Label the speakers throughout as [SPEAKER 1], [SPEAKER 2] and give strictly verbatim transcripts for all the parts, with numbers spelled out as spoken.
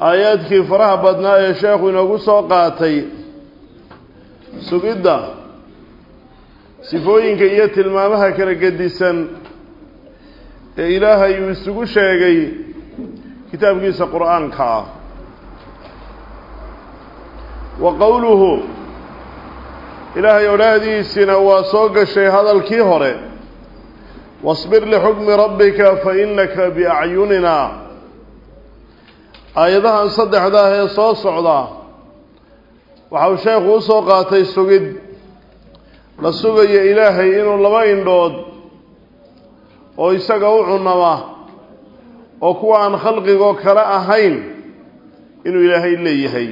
[SPEAKER 1] aayaadkii faraha badnaa ee sheekhu inoogu soo qaatay sugidda sifooyinka iyo tilmaamaha kala gedisan ee ilaahay uu isugu sheegay kitaabkiisa qur'aanka ah wa qowluhu ilaahay odhaahdiisina waa soo gashay hadalkii hore wasbir lixukmi rabbika fa innaka biacyunina aayadahan saddexda ah ee soo socda waxa uu sheekhu u soo qaatay sugid la sugayo ilaahay inuu laba indhood oo isaga u cunama oo kuwa aan khalqigoo kale ahayn inuu ilaahay leeyahay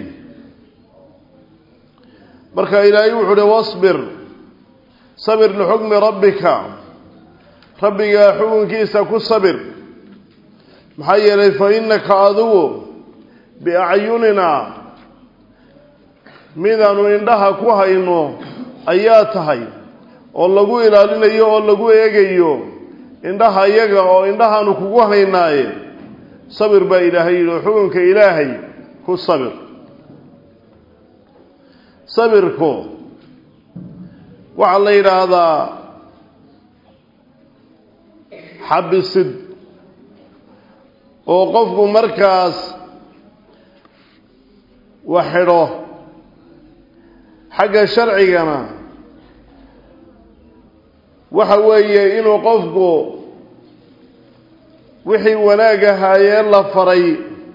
[SPEAKER 1] marka ilaahay wuxuu uhi wasbir sabir lixukmi rabbika rabbigaa xukunkiisa ku sabir maxaa yeelay fa innaka adigu biacyunina midaanu indhaha ku hayno ayaa tahay oo lagu ilaalinayo oo lagu eegayo indhaha iyaga oo indhahaanu kugu haynaaye sabir baa ilaahay yidhi oo xukunka ilaahay ku sabir sabirku waxaa la yidhaahdaa xabisid oo qofku markaas wax xidho xagga sharcigana waxa weeye inuu qofku wixii wanaag ahaayee la faray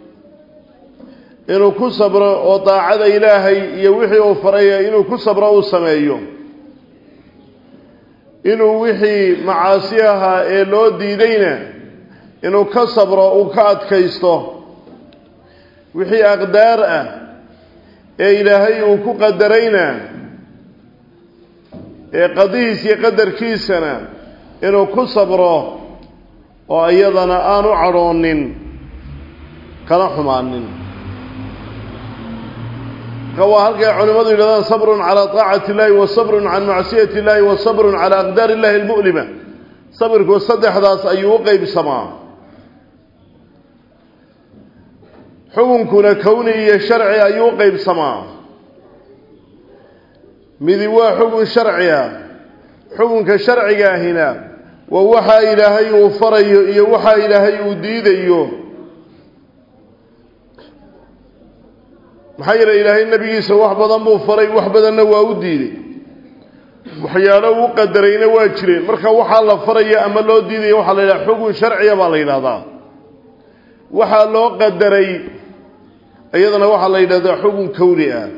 [SPEAKER 1] inuu ku sabro oo daacada ilaahay iyo wixii uu faray inuu ku sabro uu sameeyo inuu wixii macaasi ahaa ee loo diidayna inuu ka sabro uu ka adkaysto wixii aqdaar ah ee ilaahay uu ku qadarayna ee qadihiis iyo qadarkiisana inuu ku sabro oo iyadana aanu cadhoonin kana xumaanin waa halkay culimmadu yidhahdaan sabrun calaa taacati illaahi wa sabrun can macsiyati illaahi wa sabrun calaa aqdaari illahi almu'lima sabirku saddexdaas ayuu u qeybsamaa xukunkuna kowni iyo sharci ayuu u qeybsamaa midi waa xukun sharci ah xukunka sharcigaahina waa waxaa ilaahay uu farayo iyo waxaa ilaahay uu diidayo maxaa yeelay ilaahay nebigiisa wax badan buu faray wax badanna waa u diiday waxyaalo uu qadarayna waa jireen marka waxaa la faraya ama loo diidaya waxaa la yidhaha xukun sharciya baa la yidhahdaa waxaa loo qadaray iyadana waxaa la yidhahdaa xukun kowni ah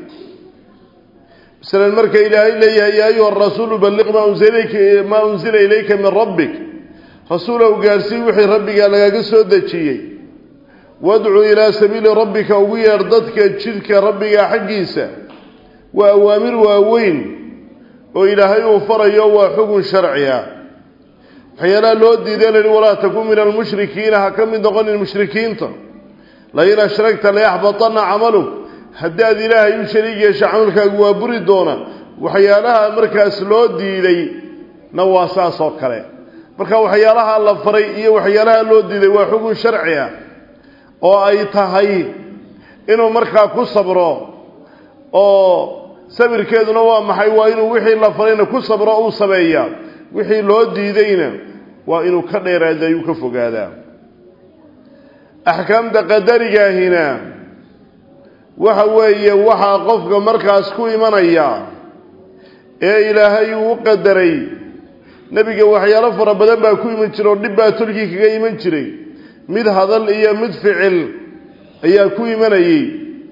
[SPEAKER 1] masalan marka ilaahay leeyahay yaa ayuha rasuulu balliq maa unzila maa unzila ilayka min rabbik rasuulow gaarsii wixii rabbigaa lagaga soo dejiyey wadcu ilaa sabiili rabbika ugu yeedh dadka jidhka rabbigaa xaggiisa waa awaamir waaweyn oo ilaahay uu farayo waa xukun sharci ah waxyaalaha loo diiday layihi walaa takun min almushrikiina ha ka mid noqonin mushrikiinta lain ashragta layaxbatanna camaluk haddaad ilaahay u shariig yeesho camalkaagu waa buri doona waxyaalaha markaas loo diiday na waa saas oo kale marka waxyaalaha la faray iyo waxyaalaha loo diiday waa xukun sharci ah oo ay tahay inuu markaa ku sabro oo sabirkeeduna waa maxay waa inuu wixii la farayna ku sabro uu sameeyaa wixii loo diidayna waa inuu ka dheeraada ayuu ka fogaadaa axkaamta qadarigaahina waxa weeye waxaa qofka markaas ku imanaya ee ilaahay uu u qadaray nebiga waxyaalo fara badan baa ku iman jira oo dhib baa tolkii kaga iman jiray mid hadal iyo mid ficil ayaa ku imanayay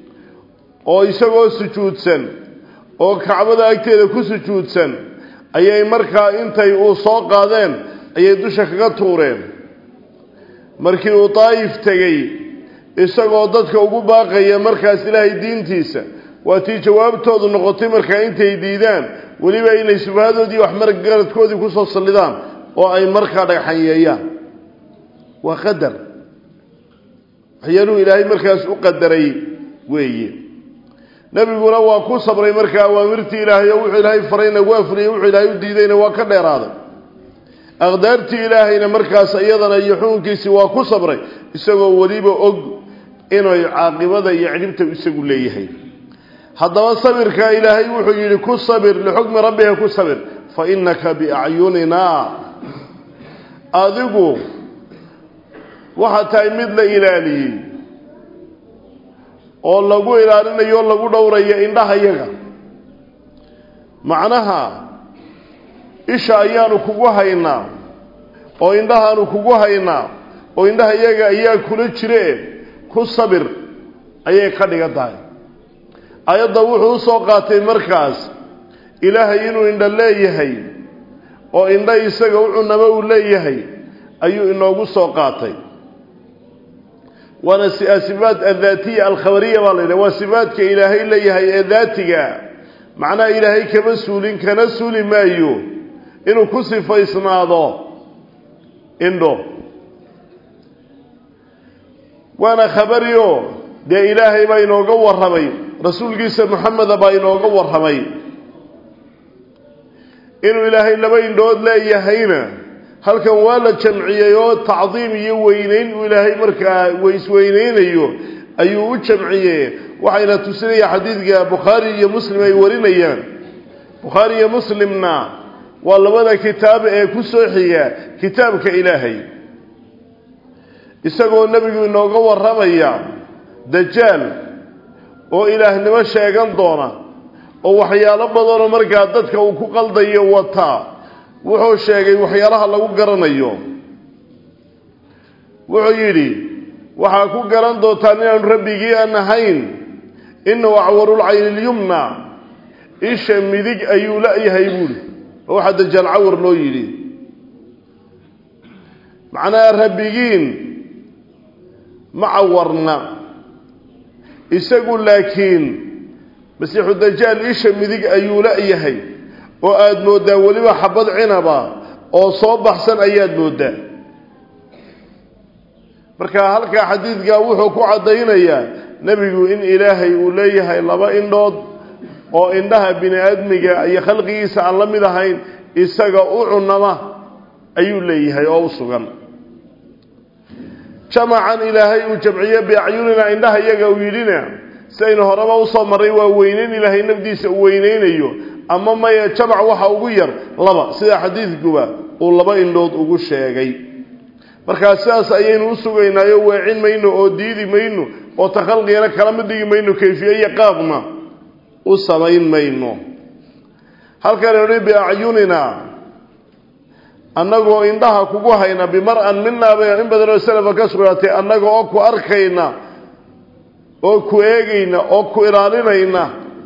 [SPEAKER 1] oo isagoo sujuudsan oo kacbada agteeda ku sujuudsan ayay markaa intay uu soo qaadeen ayay dusha kaga tuureen markii uu daa'if tegey isagoo dadka ugu baaqaya markaas ilaahay diintiisa waa tii jawaabtoodu noqotay markaa intay diidaan weliba inay subhadoodii wax margaradkoodii kusoo sallidaan oo ay markaa dhagxanyeeyaan waa qadar waxyaaluhu ilaahay markaas u qadaray weeye nebiguna waa ku sabray markaa awaamirtii ilaahay oo wuxuu ilaahay farayna waa fuliyey wuxuu ilaahay u diidayna waa ka dheeraaday aqdaartii ilaahayna markaas iyadana iyo xukunkiisii waa ku sabray isagoo weliba og inuu caaqibada iyo cidhibta isagu leeyahay haddaba sabirka ilaahay wuxuu yiri ku sabir li hukmi rabbika ku sabir fa innaka bi a'yunina adigu waxa tahay mid la ilaaliyay oo lagu ilaalinayo lagu dhowrayo indhaha iyaga macnaha isha ayaanu kugu haynaa oo indhahaanu kugu haynaa oo indhaha iyaga ayaa kula jireen ku sabir ayay ka dhigantahay ayada wuxuu soo qaatay markaas ilaahay inuu indha leeyahay oo indha isaga uu cunama uu leeyahay ayuu inoogu soo qaatay wana siyaasibaad adhaatiya alkhabariya wala waa sifaadka ilaahay leeyahay ee dhaatiga macna ilaahay kaba suulin kana suuli maayo inuu ku sifaysnaado indho wana khabariyo de ilaahay baa inooga warramay rasuulkiisa maxamed baa inooga warramay inuu ilaahay laba indhood leeyahayna halkan waa la jamciyay oo tacdiim iyo weynayn uu ilaahay markaa weysweynaynayo ayuu u jamciyay waxayna tusinaya xadiidka Bukhari iyo Muslim ay warinayaan Bukhari iyo Muslimna waa labada kitaab ee ku soo xiga kitaabka ilaahay isagoo nabigu inooga warramaya dajaal oo ilaahnimo sheegan doona oo waxyaalo badan oo markaa dadka uu ku qaldayo wata wuxuu sheegay waxyaalaha lagu garanayo wuxuu yiri waxa ku garan doontaan inaan rabbigii aan ahayn inuu awrul ayn al-yumna isha midig ayuu la yahay buul waxa dajaal awr loo yiri macna rabbigiin معورنا isagu laakiin masiixu dajaal isha midig ayuu la yahay oo aad moodaa waliba xabad cinaba oo soo baxsan ayaad moodaa marka halka xadiidka wuxuu ku cadeynaya nabigu in ilaahay uu leeyahay laba indhood oo indhaha bini aadmiga iyo khalqigiisa aan la mid ahayn isaga u cunama ayuu leeyahay oo u sugan جمعا إلهي وجمعية بأعيننا عندها يجا ويلنا سين هربا وصل مري ووينين إلهي نبديس ووينين أيوه أما ما يجمع وحى وغير لبا سيدا حديث جوا ولبا إنلود وقول شيء مركز أيين وسوينا يوعين مينو أو ديدي مينو أو تخلق ينا كلام دي مينو كيفية قابنا وصلين مينو هل كان يريد بأعيننا annagoo indhaha kugu hayna bimar'an minna in badan oo salaf ka sugnaatay annagoo oo ku arkayna oo ku eegayna oo ku ilaalinayna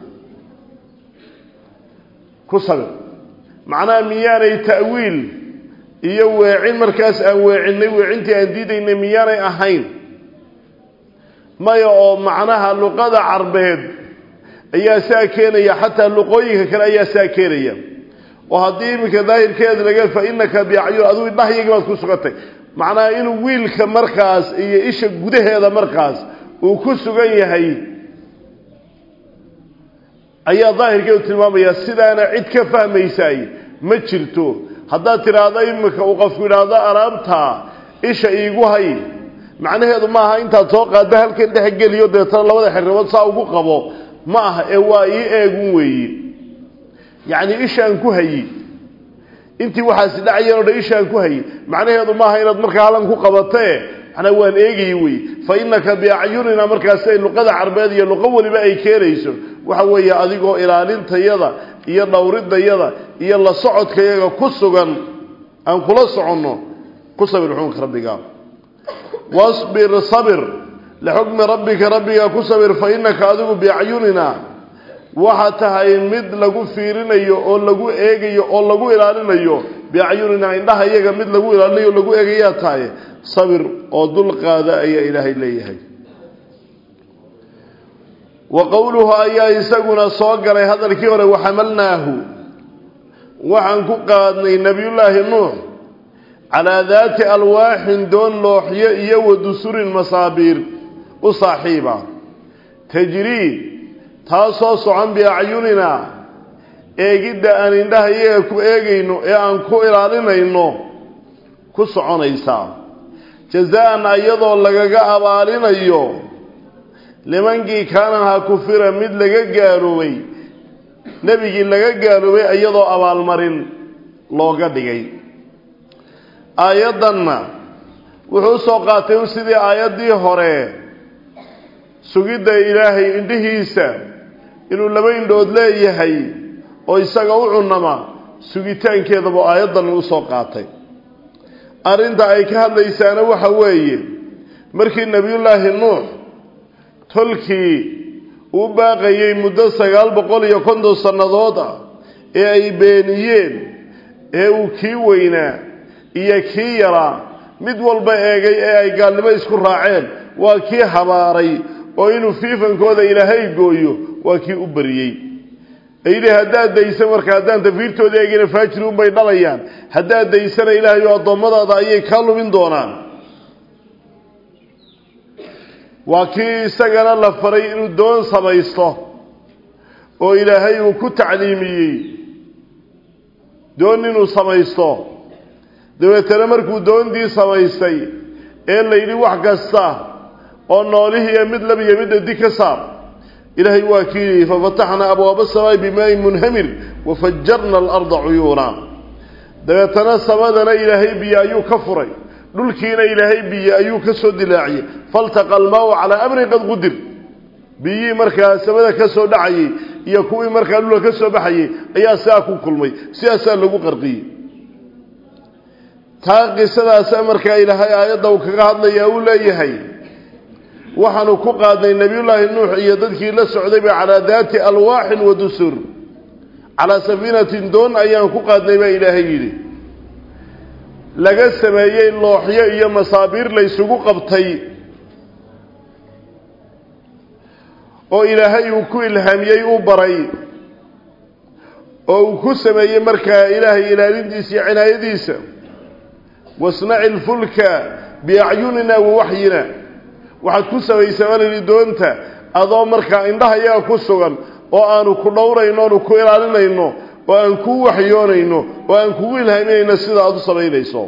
[SPEAKER 1] ku sabir macna miyaanay ta'wiil iyo weecin markaas aan weecinay weecintii aan diidaynay miyaanay ahayn maya oo macnaha luqada carbeed ayaa saa keenaya xataa luqooyinka kale ayaa saa keenaya وهذه من كذاير كذا لقال فإنك بيعيو أذو الله يجمع كسرته معناه إنه ويل كمركز إيش جوده هذا مركز وكسر جاي هاي أي ظاهر كذا تمام يا سيدا أنا عد كفهم يساي ما تشلتو هذا ترى هذا يمك وقف في هذا أرابتها إيش يجوا هاي معناه هذا ما هاي أنت توقع ده هل كنت حق اليوم ده ترى لو ده حرمت صاوب قبوا ما هو يجوي يعني إيش أنكو هي أنت واحد داعي ولا إيش أنكو هي معناه هذا ما هي نضمرك على أنكو قبضته أنا وين إيجي يوي فإنك بأعيننا مركز سين لقد عربادية لقول بأي كيريسو وحوي أذيقه إلى أنت يلا يلا ورد يلا يلا صعد كيجا كسرا أن خلاص عنه كسر الحكم ربك واصبر صبر لحكم ربك ربك كسر فإنك أذيق بأعيننا وحتى هاي مد لغو فيرينيو او لغو ايغيو او لغو ilaalinayo bi'ayunina indaha iyaga mid lagu ilaalinayo lagu eegaya tahay sabir oo dul qaada ay ilaahay leeyahay wa qawluhu ayya isaguna soo galay hadalkii hore waxamalnaahu waxaan ku qaadnay nabiyullaahi nuux ala dhaati alwaahin doon looxiyo iyo wadusurin masaabir u saaxiiba tajri taasoo socon bi'ayunina eegida aan indhaha iyaga ku eegayno ee aan ku ilaalinayno ku soconaysa jazaan ayadoo lagaga abaalinayo nimankii kaanaha kufira mid laga gaaloobay nebigii laga gaaloobay iyadoo abaalmarin looga dhigay aayaddanna wuxuu soo qaatay sidii aayaddii hore sugidda ilaahay indhihiisa inuu laba indhood leeyahay oo isaga u cunama sugitaankeedaba aayaddan u soo qaatay arrinta ay ka hadlaysaana waxa weeye markii nabiyullaahi nuux tolkii uu baaqayay muddo sagaal boqol iyo konton sannadood ah ee ay beeniyeen ee uu kii weynaa iyo kii yaraa mid walba eegay ee ay gaalnimo isku raaceen waa kii habaaray oo inuu fiifankooda ilaahay gooyo waa kii u bariyey ayidhi haddaad daysa marka haddaan tafiirtooda eegina faajiri unbay dhalayaan haddaad daysana ilaahay oo addoommadaada ayay kaa lumin doonaan waa kii isagana la faray inuu doon samaysto oo ilaahay uu ku tacliimiyey doon inuu samaysto dabeetana markuu doontii samaystay ee la yidhi wax kasta oo noolihiiyo mid lab iyo mid dhadig ka saar ilaahay waa kii yidhi fafataxnaa abwaaba asamaa'i bimaain munhamir wafajarna alarda cuyuuna dabeetana samadana ilaahay biyo ayuu ka furay dhulkiina ilaahay biyo ayuu ka soo dilaaciyey faltaqa almaau calaa amrin qad qudir biyihii markaa samada ka soo dhacayey iyo kuwii markaa dhulka ka soo baxayey ayaa sidaa ku kulmay sidaasaa lagu qarqiyey taa qisadaasa markaa ilaahay aayadda uu kaga hadlayaa uu leeyahay waxaanu ku qaadnay nebiyullaahi nuux iyo dadkii la socdayba calaa daati alwaaxin wa dusur calaa safiinatin doon ayaan ku qaadnay baa ilaahay yidhi laga sameeyey looxyo iyo masaabiir la ysugu qabtay oo ilaahay uu ku ilhaamiyey uu baray oo uu ku sameeyey markaa ilaahay ilaalintiisa iyo cinaayadiisa wasnaci lfulka biacyunina wa waxyina waxaad ku samaysaa walili doonta adoo markaa indhaha iyaga ku sugan oo aanu ku dhowrayno oonu ku ilaalinayno oo aan kuu waxyoonayno oo aan kugu ilhaaminayno sida aad u samaynayso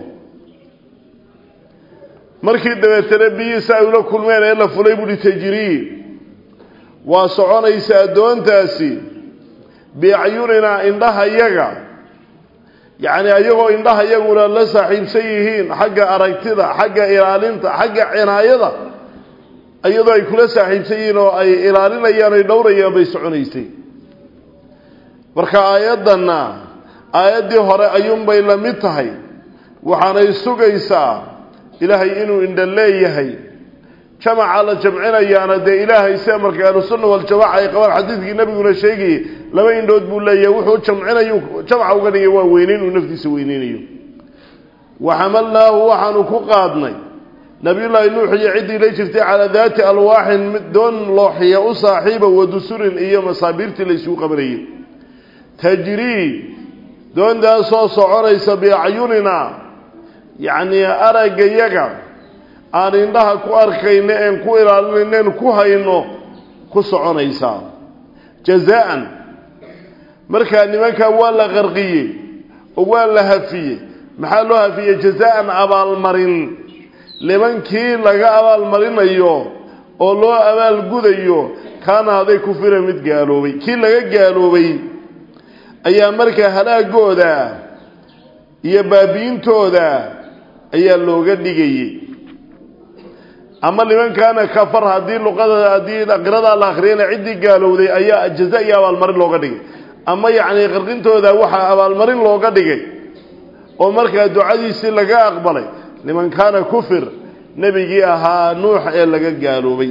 [SPEAKER 1] markii dabeetana biyihiisa ay ula kulmeen ee la fulay buuhi tajrii waa soconaysaa doontaasi biacyunina indhaha iyaga yacni ayagoo indhaha iyaguna la saaxiibsan yihiin xagga aragtida xagga ilaalinta xagga cinaayada iyadoo ay kula saaxiibsan yihiin oo ay ilaalinayaan ay dhowrayaan bay soconaysay marka aayaddanna aayaddii hore ayuunbay la mid tahay waxaanay sugaysaa ilaahay inuu indha leeyahay jamaca la jamcinayaana dee ilaahay sida marka ahlusunna waljamaaca ay qabaan xadiidkii nabiguna sheegayay laba indhood buu leeyahay wuxuu jamcinayu jamaca uga dhigay waa weynayn uu naftiisa weyneynayo waxamalnaahu waxaanu ku qaadnay nabiyullaahi nuux iyo ciddii la jirtay calaa daati alwaaxin doon looxiya u saaxiiba wadusurin iyo masaabiirtii la isugu qabanayay tajrii doontaasoo soconaysa biacyunina yacnii araggayaga aan indhaha ku arkayno een ku ilaalinayno ku hayno ku soconaysaa jazaan markaa nimankaa waa la qarqiyey oo waa la hafiyey maxaa loo hafiyey jazaan abaalmarin nimankii laga abaalmarinayo oo loo abaalgudayo kaana haday ku fira mid gaaloobay kii laga gaaloobay ayaa markaa halaagooda iyo baabiintooda ayaa looga dhigayey ama nimankaana kafar haddii luqada haddii qiradaa la akhriyana ciddii gaalowday ayaa jaza iyo abaalmarin looga dhigay ama yacni qarqintooda waxaa abaalmarin looga dhigay oo markaa ducadiisii laga aqbalay liman kaana kufir nebigii ahaa nuux ee laga gaaloobay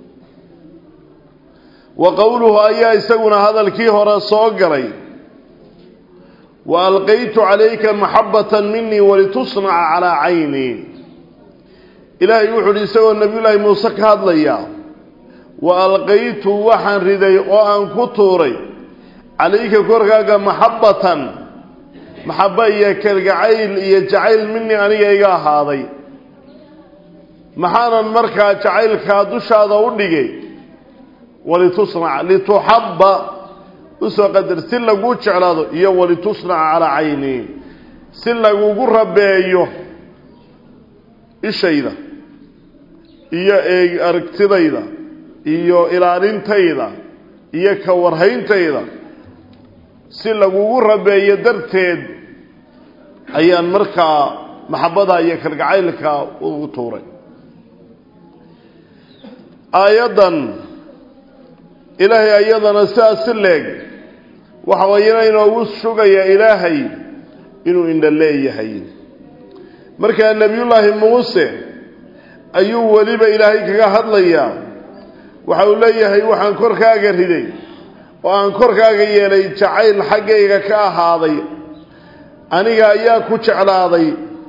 [SPEAKER 1] wa qowluhu ayaa isaguna hadalkii hore soo galay wa alqaytu calayka maxabbatan minii walitusnaca calaa caynii ilaahay wuxuu uhi isagoo nebiyullaahi muuse ka hadlaya wa alqaytu waxaan riday oo aan ku tuuray calayka korkaaga maxabbatan maxabba iyo kalgacayl iyo jacayl minii aniga iga ahaaday maxaanan markaa jacaylkaa dushaada u dhigay walitusnaca lituxabba usoo qadar si laguu jeclaado iyo walitusnaca calaa caynii si lagugu rabeeyo ishayda iyo eeg aragtidayda iyo ilaalintayda iyo ka warhayntayda si lagugu rabeeyo darteed ayaan markaa maxabada iyo kalgacaylka ugu tuuray aayadan ilaahay ayadana sidaas leeg waxa weeyana inuu sugaya ilaahay inuu indha leeyahay markaa nabiyullaahi muuse ayuu waliba ilaahay kaga hadlayaa waxa uu leeyahay waxaan korkaaga riday oo aan korkaaga yeelay jacayl xaggayga ka ahaaday aniga ayaa ku jeclaaday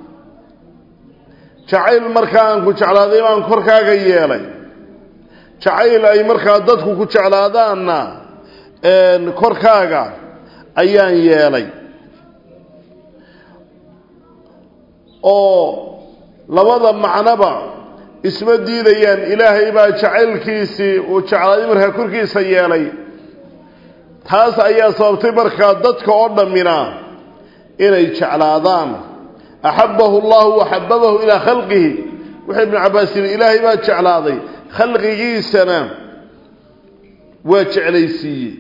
[SPEAKER 1] jacayl markaa aan ku jeclaaday baan korkaaga yeelay jacayl ay markaa dadku ku jeclaadaanna korkaaga ayaan yeelay oo labada macnaba isma diidayaan ilaahay baa jacaylkiisii uu jeclaaday markaa korkiisa yeelay taas ayaa sababtay markaa dadka oo dhammina inay jeclaadaan axabbahu allahu waxababahu ilaa khalqihi wuxuu ibnu cabbaas yidhi ilaahay baa jeclaaday khalqigiisana waa jeclaysiiyey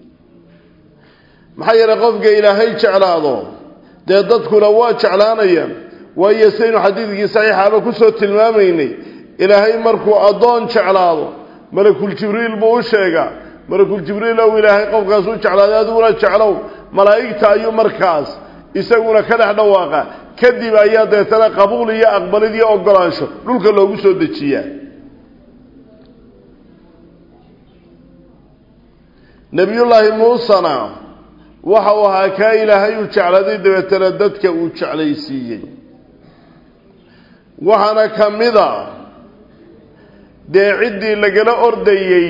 [SPEAKER 1] maxaa yeelay qofka ilaahay jeclaado dee dadkuna waa jeclaanayaan waayo saynu xadiidkii saxiixaaba ku soo tilmaamaynay ilaahay markuu addoon jeclaado malakul jibriil buu u sheegaa malakul jibriil ow ilaahay qofkaas u jeclaaday adiguna jeclow malaa'igta ayuu markaas isaguna ka dhex dhawaaqa kadib ayaa deetana qabuul iyo aqbalid iyo ogolaansho dhulka loogu soo dejiyaa nabiyullaahi muusena waxa uu ahaa kaa ilaahay uu jeclaaday dabeetana dadka uu jeclaysiiyey waxaana ka mida dee ciddii lagala ordayey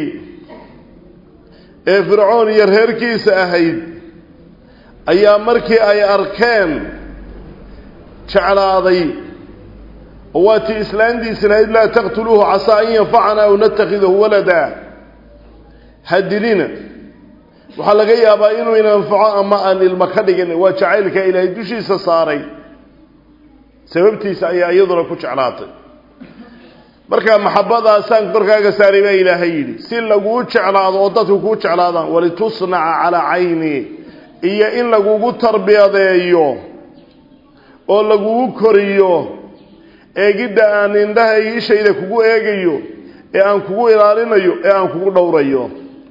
[SPEAKER 1] ee fircoon iyo reerkiisa ahayd ayaa markii ay arkeen jeclaaday oo waa tii islaantiisina ahayd laa taqtuluuhu casaa an yanfacana aw natakhidahu walada hadilina waxaa laga yaabaa inuu inanfaco ama aan ilmo ka dhigin waa jacaylka ilaahay dushiisa saaray sababtiisa ayaa iyaduna ku jeclaatay markaa maxabadaasaan korkaaga saaray baa ilaahay yidhi si laguu jeclaado oo dadku kuu jeclaadaan walitusnaca calaa cayni iyo in lagugu tarbiyadeeyo oo lagugu koriyo eegidda aan indhaha ishayda kugu eegayo ee aan kugu ilaalinayo ee aan kugu dhowrayo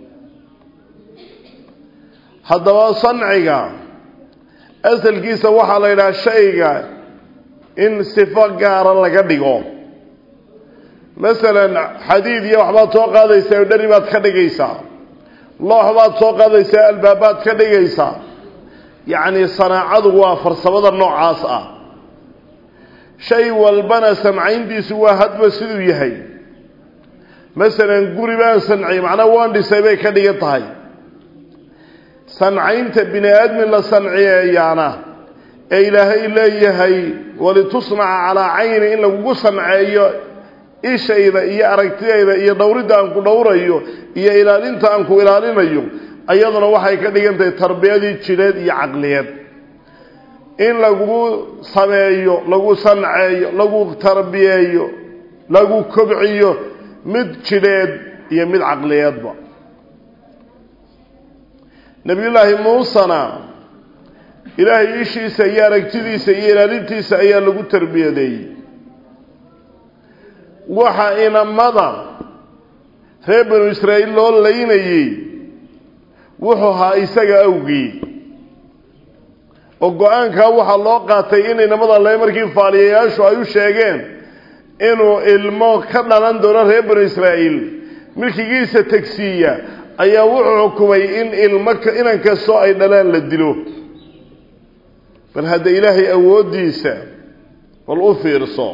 [SPEAKER 1] haddaba sanciga asalkiisa waxaa la yidhaha shayga in sifo gaara laga dhigo masalan xadiid iyo waxbaad soo qaadaysaa oo dheri baad ka dhigaysaa loox baad soo qaadaysaa albaabaad ka dhigaysaa yacni sanaacadu waa farsamada noocaas ah shay walbana samcayntiisu waa hadba siduu yahay masalan guri baan sanciyey macnaa waan dhisay bay ka dhigan tahay sancaynta bini aadmin la sanceeyaana ee ilaahay leeyahay walitusnaca calaa cayni in lagugu sanceeyo ishayda iyo aragtidayda iyo dhowridda aan ku dhowrayo iyo ilaalinta aan ku ilaalinayo ayaduna waxay ka dhigan tahay tarbiyadii jidheed iyo caqliyeed in lagu sameeyo lagu sanceeyo lagu tarbiyeeyo lagu kobciyo mid jidheed iyo mid caqliyeedba nabiyullaahi muusena ilaahay ishiisa iyo aragtidiisa iyo ilaalintiisa ayaa lagu tarbiyadeeyey waxa inamada reer banu israa'iil loo laynayey wuxuu ahaa isaga awgii oo go-aankaa waxaa loo qaatay in inamada le markii faaliyayaashu ay u sheegeen inuu ilmo ka dhalan doono reer banu israa'iil milkigiisa tagsiiya ayaa wuxuu xukumay in ilmo inan kastoo ay dhalaan la dilo bal hadda ilaahay awooddiisa bal u fiirso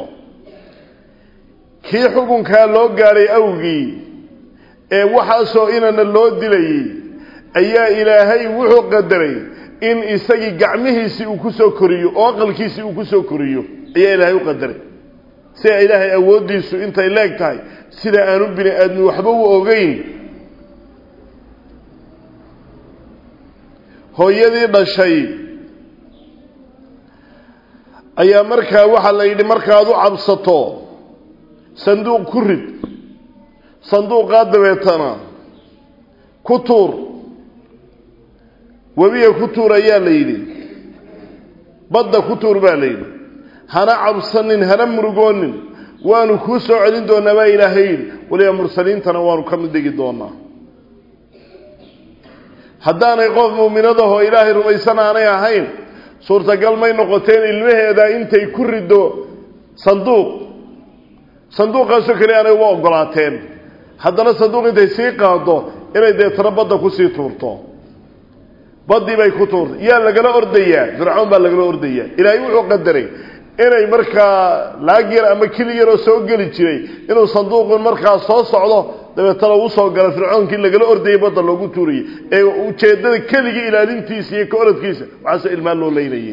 [SPEAKER 1] kii xukunkaa loo gaadhay awgii ee waxaasoo inana loo dilayay ayaa ilaahay wuxuu qadaray in isagii gacmihiisii uu ku soo koriyo oo aqalkiisii uu ku soo koriyo ayaa ilaahay u qadaray sida ilaahay awooddiisu intay leeg tahay sida aanu bini aadmi waxba u ogeyn hooyadii dhashay ayaa markaa waxaa la yidhi markaad u cabsato sanduuq ku rid sanduuqaa dabeetana ku tuur webiga ku tuur ayaa la yidhi badda ku tuur baa la yidhi hana cabsanin hana murugoonin waanu kuu soo celin doonaa baa ilaahay yidhi waliba mursaliintana waanu ka mid dhigi doonaa haddaanay qof muuminadahoo ilaahay rumaysan aanay ahayn suurtagal may noqoteen ilmaheeda intay ku riddo sanduuq sanduuqaasoo kale aanay uga ogolaateen haddana sanduuq intay sii qaado inay deetana badda kusii tuurto baddii bay ku tuurtay yaa lagala ordayaa fircoon baa lagala ordayaa ilaahay wuxuu qadaray inay markaa laag yar ama kili yaroo soo geli jiray inuu sanduuqun markaa soo socdo dabeetana uu soo galo fircoonkii lagala ordayay badda loogu tuurayay ee ujeeddada keligii ilaalintiisa iyo ka orodkiisa waxaasoo ilmaan loo leynayay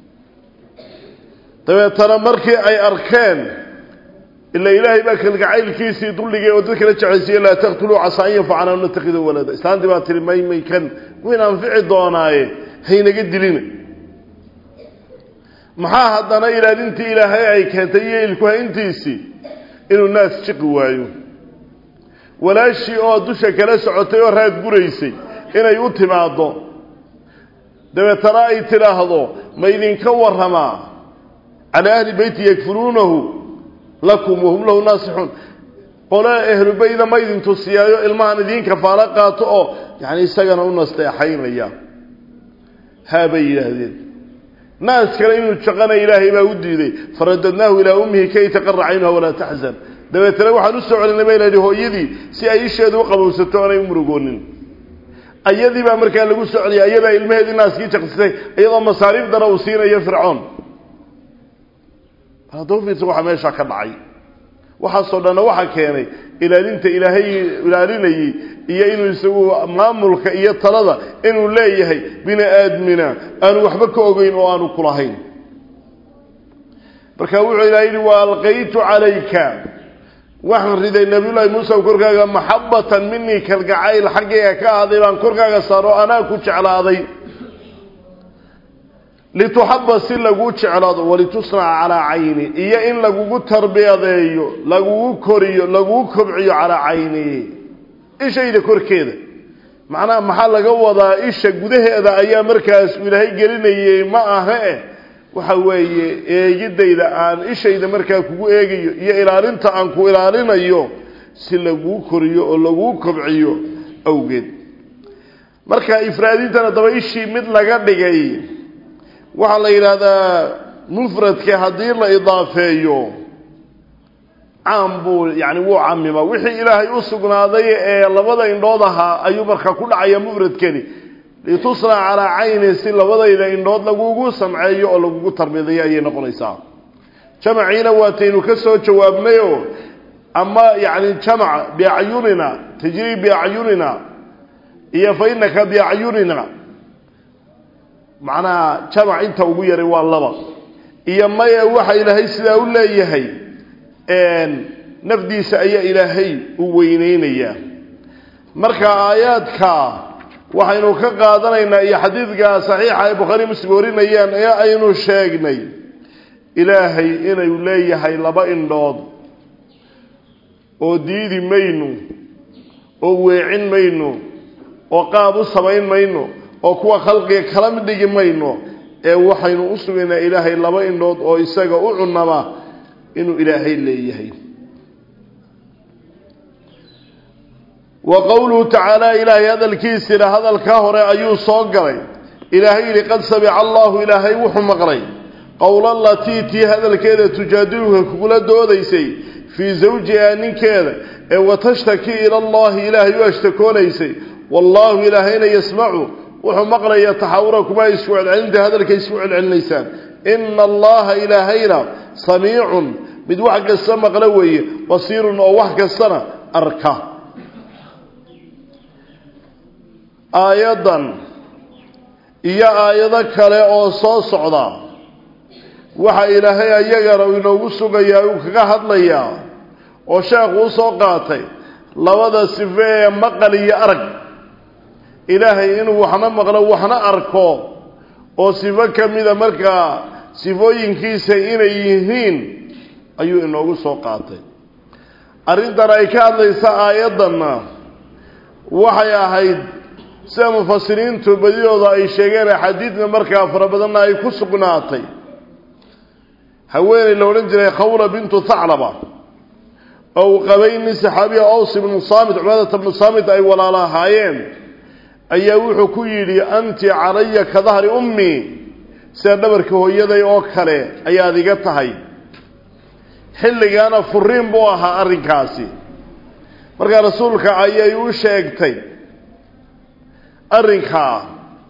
[SPEAKER 1] dabeetana markii ay arkeen إلا إلهي باك القعيلكيسي دولي ودك لجعسي لا تقتلوا عصايا فعنا نتخذوا ولدا استاندي ما تري ما يمكن وين انفع دوناي هين قد لنا maxaa hadana ilaalinta ilaahay ay keentay ilku intiisi inuu naas shaqo waayo walaashi oo dusha kala socotay oo raad gureysay inay u timaado dabeetana ay tiraahdo ma idin ka warama ala ahli bayti yakfurunahu lakum wa hum lahu nasihun qala ahli bayda ma idin tusiyaayo ilmahan idin ka faala qaato oo yaani isagana u nasteexaynaya haaba yiraahdeen ناس كلا إنه تشغنا إلهي ما ودي فرددناه إلى أمه كي تقر عينها ولا تحزن دبيت له واحد نسوا على النبي اللي هو يدي سي أي شيء ذو قبل ستون يمرقون أيدي بأمريكا اللي قصوا عليه أيدا المهدي الناس كي تقصي أيضا مصاريف دروسين يا فرعون هذا دوفي سوى ما يشاك معي وحصل لنا واحد كيني إلى أنت إلهي إلى لني إيا إنه يسوي ماملك إيا الطلبة إنه لا يهي بنا آدمنا أنا وحبك أغين وأنا كلهين بركاوع إلهي وألقيت عليك وحن رضي النبي الله موسى وكركا محبة مني كالقعايل حقيقة كاذبا كركا صاروا أنا كنت على هذي لتحبس لغوش على ولتصنع على عيني إيا إن لغو تربية ذي لغو كوريو لغو كبعيو على عيني إيش إيدا كور كيدا معناه محال لغو ذا إيش قده هذا أيام مركز وإلهي قريني ما أهئ وحوي جدا إذا آن إيش إيدا مركز كو إيجيو إيا إلالين تعنكو إلالين أيو سي لغو كوريو لغو كبعيو أو قد مركز إفرادين تنطبع إيشي مثل قد waxa la yiraahdaa mufradka hadii la idaafeeyo ambu yaani wuu amima wixii ilaahay u sugnaaday ee labada indhood aha ayuu marka ku dhacaya mufradkani litusra ala ayni si labadayda indhood lagu samceeyo oo lagu tarbiyaday ay noqonaysaa jamaciina waataynu ka soo jawaabnayo ama yaani jamac bi'ayunina tajri bi'ayunina iyo faynaka bi'ayunina معناها جمع انت ugu yaray waa laba iyo may waxa ilaahay sida uu leeyahay een nafdiisa ayaa ilaahay u weyneynaya marka aayadka waxaynu ka qaadanaynaa iyo xadiidka saxiixa ee Bukhari Muslim warinayaan ayaa aynu sheegnay ilaahay inuu leeyahay laba indhood oo diidi mayno oo weecin mayno oo qaab u sameyn mayno oo kuwa khalqiga kala mid dhigi mayno ee waxaynu u sugnaa ilaahay laba indhood oo isaga u cunama inuu ilaahay leeyahay wa qawluhu ta'ala ilaahay hadalkiisa hadalka hore ayuu soo galay ilaahay liqad sabi'a Allahu ilaahay wuxuu maqlay qawlan lati ti hadalkeeda tujaadiluha kugula doodaysay fi zawjiha ninkeeda ee watashtaki ila Allah ilaahay washtakoonaysay wallahu ilaahayna yasma'u wuxuu maqlaya taxawurakum ay isku celcelinta hadalka isku celcelinaysan inna allaha ilaahayna samiicun mid wax kasta maqla weeye basiirun oo wax kastana arka aayadan iyo aayado kale oo soo socda waxa ilaahay ayaga inoogu sugayaa uu kaga hadlayaa oo sheekhu soo qaatay labada sife ee maqal iyo arag ilaahay inuu waxna maqlo waxna arko oo sifo kamida marka sifooyinkiisa inay yihiin ayuu inoogu soo qaatay arrintan ay ka hadlaysa aayaddanna waxay ahayd sida mufasiriintu badidooda ay sheegeen xadiidna markaa fara badanna ay ku sugnaatay haweeney la odhan jiray khawla bintu thaclaba oo qabayni saxaabiya aws ibn saamit cubaadata ibn saamit ay walaalahaayeen ayaa wuxuu ku yidhi anti calaya ka dahri ummi sida dhabarka hooyaday oo kale ayaad iga tahay xilligaana furiin buu ahaa arrinkaasi markaa rasuulka ayay u sheegtay arrinkaa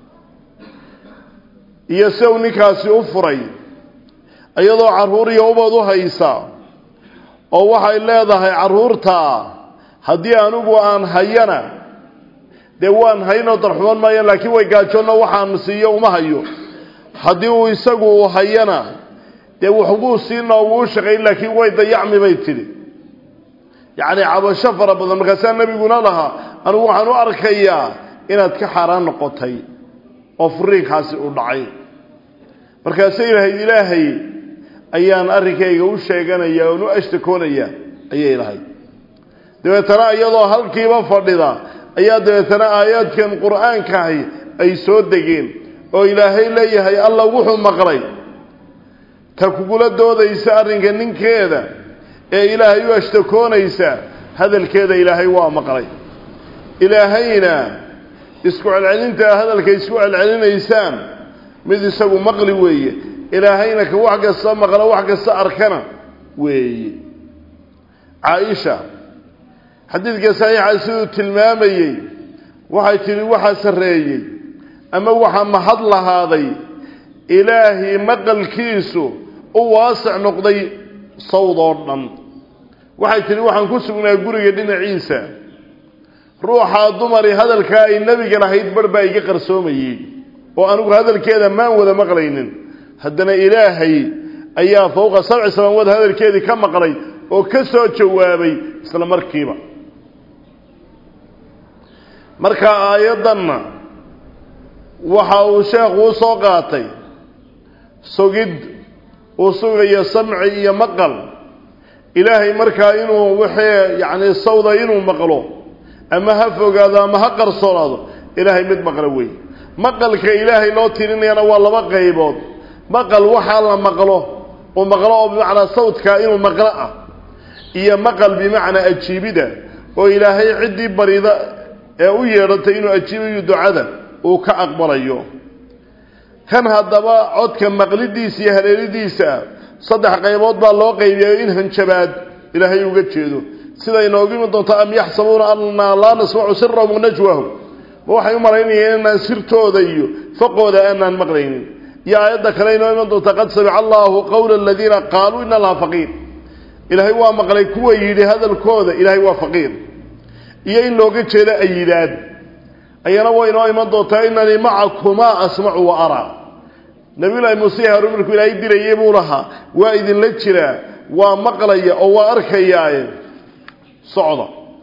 [SPEAKER 1] iyo se uu ninkaasi u furay iyadoo carruur iyo ubad u haysa oo waxay leedahay carruurtaa haddii anigu aan hayana dee waan haynoo darxuman maayan laakiin way gaajoonna waxaan siiyo uma hayo haddii uu isagu uu hayana dee waxbuu siinoo wuu shaqayn laakiin way dayacmi bay tidhi yacni cabasho fara badan markaasaa nebiguna lahaa anigu waxaan u arkayaa inaad ka xaaraan noqotay oo furiinkaasi u dhacay markaasay lahayd ilaahay ayaan arrinkayga u sheeganaya oon u ashtakoonaya ayay lahayd dabeetana iyadoo halkiiba fadhida ayaa dabeetana aayaadkan qur-aankahi ay soo degeen oo ilaahay leeyahay alla wuxuu maqlay ta kugula doodaysa arrinka ninkeeda ee ilaahay u ashtakoonaysa hadalkeeda ilaahay waa maqlay ilaahayna isku celcelinta hadalka isku celcelinaysaan mid isagu maqli weeye ilaahayna ka wax kasta maqla wax kasta arkana weeye caaisha xadiidka saxiixa siduu tilmaamayey waxay tidhi waxa sarreeyey ama waxa mahad lahaaday ilaahay maqalkiisu u waasic noqday sawd oo dhan waxay tidhi waxaan ku sugnaa guriga dhinaciisa ruuxa dumari hadalka ay nabiga lahayd barba iga qarsoomayay oo anigu hadalkeeda maan wada maqlaynin haddana ilaahay ayaa fawqa sabci samaawaad hadalkeedii ka maqlay oo ka soo jawaabay isla markiiba marka aayaddanna waxa uu sheekhu u soo qaatay sugid uu sugayo samci iyo maqal ilaahay markaa inuu wixii yacni sawda inuu maqlo ama ha fogaado ama ha qarsoonaado ilaahay mid maqlo wey maqalka ilaahay loo tirinayana waa laba qaybood maqal waxaa la maqlo oo maqlo oo bimacnaa sawdka inuu maqlo ah iyo maqal bimacnaa ajiibida oo ilaahay ciddii barida ee u yeedhatay inuu ajiibayo ducada uu ka aqbalayo kan haddaba codka maqlidiisa iyo haleelidiisa saddex qaybood baa loo qaybiyayo in hanjabaad ilaahay uga jeedo sida inoogu iman doonta am yaxsabuuna annaa laa nasmacu sirahum wanajwahum ma waxay u malaynayeen inaan sirtooda iyo faqooda aanaan maqlaynin iyo aayadda kale inoo iman doonta qad samica allaahu qawla aladiina qaaluu ina allaha faqiir ilaahay waa maqlay kuwa yidhi hadalkooda ilaahay waa faqiir iyo in looga jeedo ayidaad ayana way inoo iman doontaa inanii macakumaa asmacu wa araa nabiyullaahi muuse haruun markuu ilaahay dirayay buu lahaa waa idinla jiraa waa maqlaya oo waa arkayaaye socda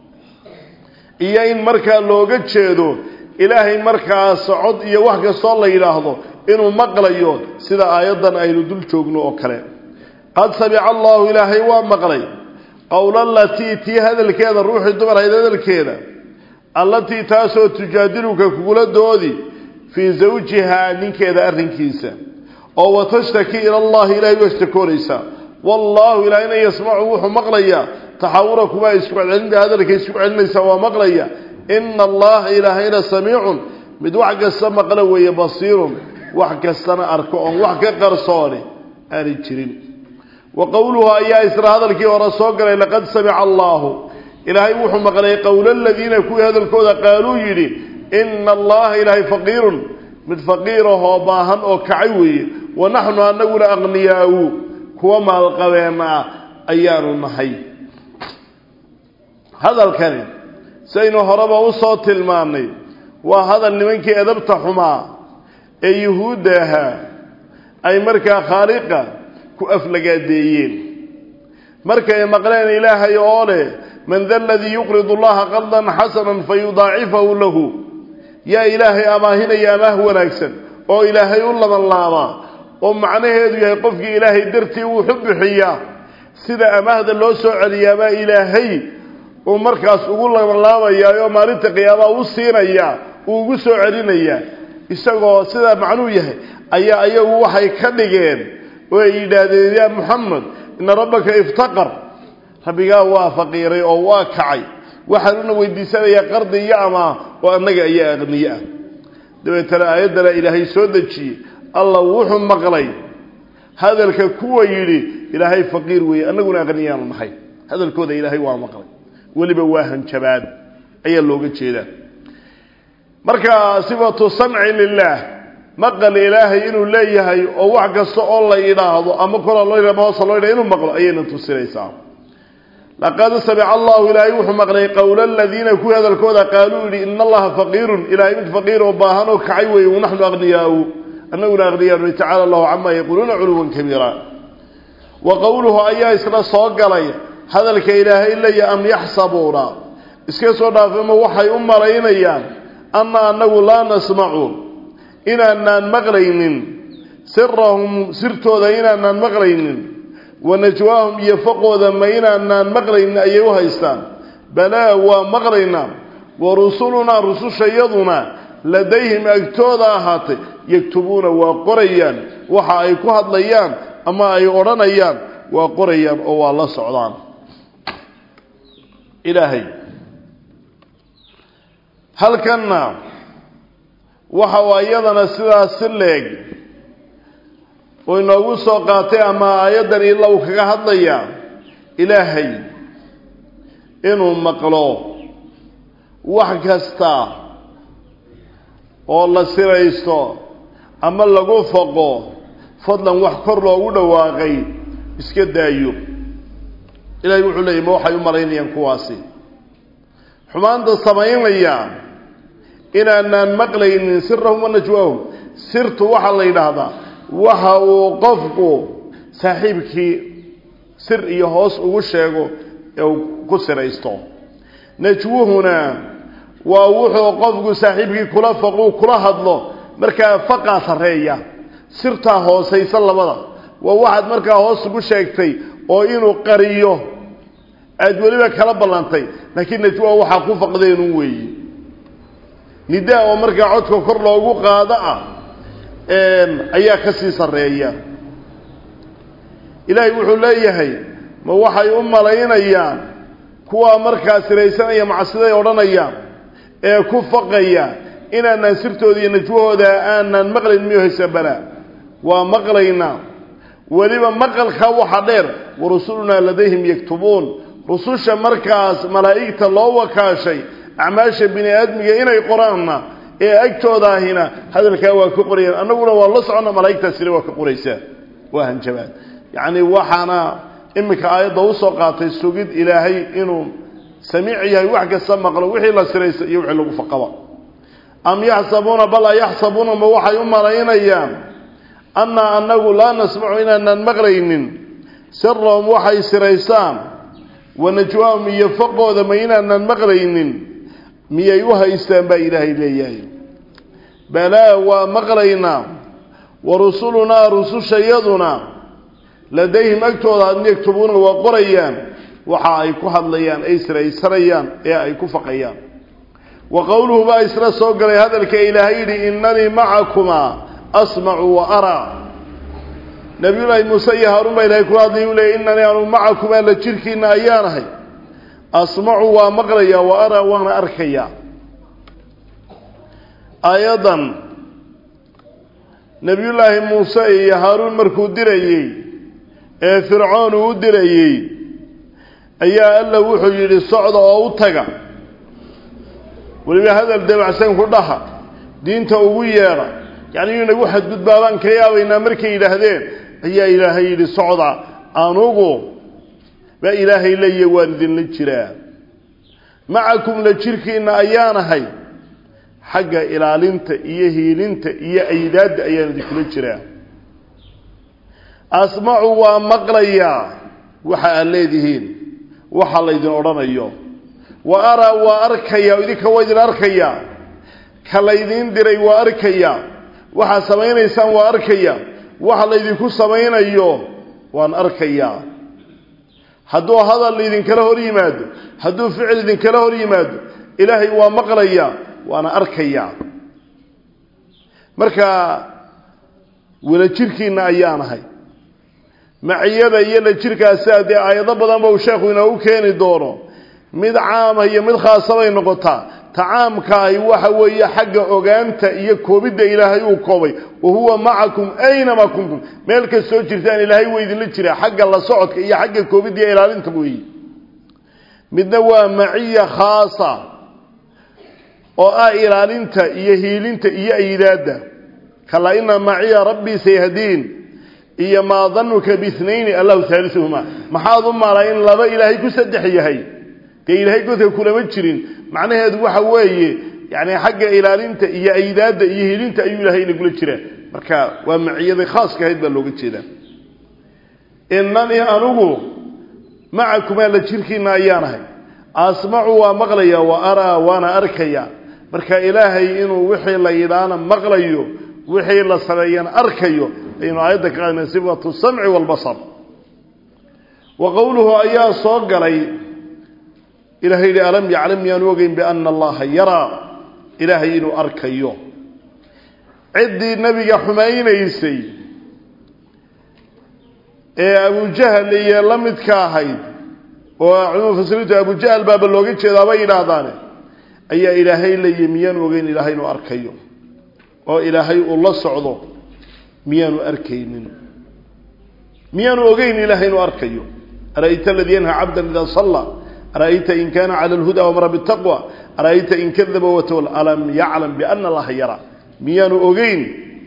[SPEAKER 1] iyo in markaa looga jeedo ilaahay markaa socod iyo wax kastoo la yidhaahdo inuu maqlayo sida aayaddan aynu dul joogno oo kale qad samica allaahu ilaahay waa maqlay qowla alatii tii hadalkeeda ruuxii dumar hayd hadalkeeda allatii taasoo tujaadiluka kugula doodi fii zawjihaa ninkeeda arrinkiisa oo watashtaki ila allahi ilaahay u ashtakoonaysaa wallaahu ilaahayna yasmacu wuxuu maqlayaa taxawurakumaa isku celcelinta hadalka isku celinaysaa waa maqlaya ina allaha ilaahayna samiicun mid wax kasta maqla weeye basiirun wax kastana arko oon wax ka qarsooni aanay jirin wa qowluhu ayaa isra hadalkii hore soo galay laqad samica allaahu ilaahay wuxuu maqlay qowla aladiina kuwii hadalkooda qaaluu yidhi ina allaha ilaahay faqiirun mid faqiirahoo baahan oo kacay weeye wa naxnu anaguna aqniyaau kuwa maalqabeenna ah ayaanu nahay hadalkani saynu horeba u soo tilmaannay waa hadal nimankii edabta xumaa ee yuhuudda ahaa ay markaa khaaliqa ku aflagaadeeyeen markay maqleen ilaahay oo leh man da aladii yuqridu allaha qardan xasanan fayudaacifahu lahu yaa ilaahay amaahinaya amaah wanaagsan oo ilaahay u laban laabaa oo macnaheedu yahay qofkii ilaahay dartii wuxu bixiyaa sida amaahda loo soo celiyaabaa ilaahay uu markaas ugu laablaabaya maalinta qiyaamaha u siinaya uu ugu soo celinaya isagoo sida macnuu yahay ayaa ayagu waxay ka dhigeen oo ay yidhaahdeen yaa Muhammad inna rabbaka iftaqar rabbigaa waa faqiiray oo waa kacay waxaanu weydiisanaya qardi iyo ama oo annaga ayaa aqniya dabeetana aayadda ilaahay soo dajiyay allah wuxuu maqlay hadalka kuwa yiri ilaahay faqiir weey annaguna aqniyaan nahay hadalkooda ilaahay waa maqlay waliba waa hanjabaad ayaa looga jeedaa marka sifatu sam'i lillah maqal ilaahay inuu leeyahay oo wax kasta oo la yiraahdo ama kala loo yiraahdo soo loo inuu maqlo ayayna tusinaysaa laqad sami'a Allahu ilaahay wuxuu maqlay qawla alladheena ku hadalkooda qaaluu inna Allaha faqirun ilaahay mid faqiir oo baahan oo kacay weey oo nahnu aqniyaa annaguna aqniyaa ta'ala Allahu amma yaquluna 'uluwan kabira wa qawluhu ayya isla soo galay hadalka ilaahay ilaa am yahsabuna iska soo dhaafimo waxay u maraynayaan anna annagu la nasma'u inaan maqlaynin sirrahum sirtooda inaan maqlaynin ونجواهم يفقوا ما إننا مقلين أيها إستان بلا ومقلنا ورسولنا رسول شيضنا لديهم أكتودا هاتي يكتبون وقريان وحا أيكو هدليان أما أي أرانيان وقريان أو الله سعودان إلهي هل كنا وحا أيضنا سلا سلق وإنه سوقاتي أما أيضا إلا وكاهد ليا إلهي إنه مقلو وحكستا والله سيريستو أما اللقو فوقو فضلا وحكر له ودواغي اسكد دايو إلهي وحو لي موحى يمرين ينكواسي حمان دا السمايين ليا إنا أننا مقلين سرهم ونجواهم سرت وحا لينا هذا waxa uu qofku saaxiibkii sir iyo hoos ugu sheego ee uu ku siraysto najwuhuna waa wuxuu qofku saaxiibkii kula faqo kula hadlo marka faqa sareeya sirta hoosaysan labada waa waxaad marka hoos ugu sheegtay oo inuu qariyo aad waliba kala balantay laakiin najwa waxa ku faqdeen uu weeyii nidaa oo marka codka kor loogu qaado ah ayaa ka sii sareeya ilaahay wuxuu leeyahay ma waxay u malaynayaan kuwa markaa siraysanaya macsiday odhanayaan ee ku faqaya inaan sirtooda iyo najwahooda aanan maqlin miyo hisabala waa maqlayna waliba maqalka waxa dheer rusuluna ladayhim yaktubuun rususha markaas malaa'ikta loo wakaashay acmaasha bini aadmiga inay qoraanna ee agtoodaahina hadalka waa ku qorayaan annaguna waa la socona malaa'ikta sire waa ka qoraysaa waa hanjabaad yaani waxana imika aayada u soo qaatay sugid ilaahay inuu samiic yahay wax kasta maqlo wixii la siraysay iyo wixii lagu faqaba am yahsabuna bal yahsabuna ma waxay u malaynayaan anna annagu la nasma'u inana maqlaynin sirrahum waxay siraysaan wanajwaahum yafaqooda ma inana maqlaynin miyay u haystaan baa ilaahay leeyahay balaa waa maqlaynaa warusulunaa rusushayaduna ladayhim agtooda ad yaktubuuna waa qorayaan waxa ay ku hadlayaan ay siraysanayaan ee ay ku faqayaan wa qawluhu baa isla soo galay hadalka ilaahay yidhi innanii macakuma asmacu wa araa nabiyullaahi muuse iyo haaruun baa ilaahay kula hadlayay u leeyay innanii anu macakuma la jirkiina ayaanahay أسمع ومقريا وأرى وأنا أركيا أيضا نبي الله موسى هارون مركو دريي فرعون ودريي أيها ألا وحي للصعد أو تقع ولبي هذا الدمع سنكردها دين تووية يعني يقول واحد قد بابان كياوين أمريكي إلى هذين هي إلهي للصعد أنوغو وإلهي لي والد للجراء معكم لجركين أيانا هاي حق إلى لنت إيه لنت إيه أيداد أيانا ذي كل الجراء أسمعوا ومقليا وحا الليدهين وحا الليدين أرانيو وأرى وأركيا وذيك ويدين أركيا كالليدين دري وأركيا وحا سمين إنسان وأركيا وحا الليدين كو سمين أيو وأن أركيا hadduu hadal idinkala hor yimaado hadduu ficil idinkala hor yimaado ilaahay waa maqlayaa waana arkayaa marka wala jirkiina ayaanahay maciyada iyo la jirkaasi hadii aayado badan baa uu sheekhu inoo keeni doono mid caam iyo mid khaas bay noqotaa tacaamka ay waxa weeye xagga ogaanta iyo koobida ilaahay uu koobay oo huwa maakum ayna ma kuntum meel ka soo jirtaan ilaahay way idin la jira xagga la socodka iyo xagga koobida iyo ilaalinta weey midna waa maciya khaasa oo ah ilaalinta iyo hiilinta iyo aydaada kala inna maciya rabbi sayhadin iyo ma dhannuka bi ithnayn allah thalithuhuma maxaad u maalay in laba ilaahay ku saddex yahay ka ilaahay godka kulama jirin macnaheedu waxa weeye yaani xagga ilaalinta iyo aydaada iyo hiilinta ayuu ilaahay nagula jira marka waa maciyada khaaska ahayd baa looga jeedaa innani anugu maakum la jirkiina ayaanahay asma'u wa maqlaya wa ara wa ana arkaya marka ilaahay inuu wixii la yiraana maqlayo wixii la sameeyana arkayo inuu aayada ka qaadanay sifatu sam'i wal basar wa qawluhu ayaa soo galay ilaahay alam ya'lam yanuugin bi anna allaha yara ilaahay inuu arkayo cidii nabiga xumaynaysay ee abu jahl iyo lamidka ahayd oo culimo fasirtu abu jahl baaba looga jeedaa bay yiraahdaan ayaa ilaahay la yimiyaan ogeyn ilaahay inuu arkayo oo ilaahay uu la socdo miyaanu arkaynin miyaanu ogeyn ilaahay inuu arkayo arayta alladhina 'abdan idha salla arayta in kana 'ala al-huda wa amara bit-taqwa arayta in kadhaba wa tawalla alam ya'lam bi anna allaha yara miyaanu ogeyn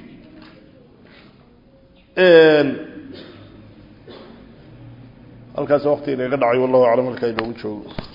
[SPEAKER 1] een halkaas waqti inaga dhacay wallahu a'lam halka inuu joogo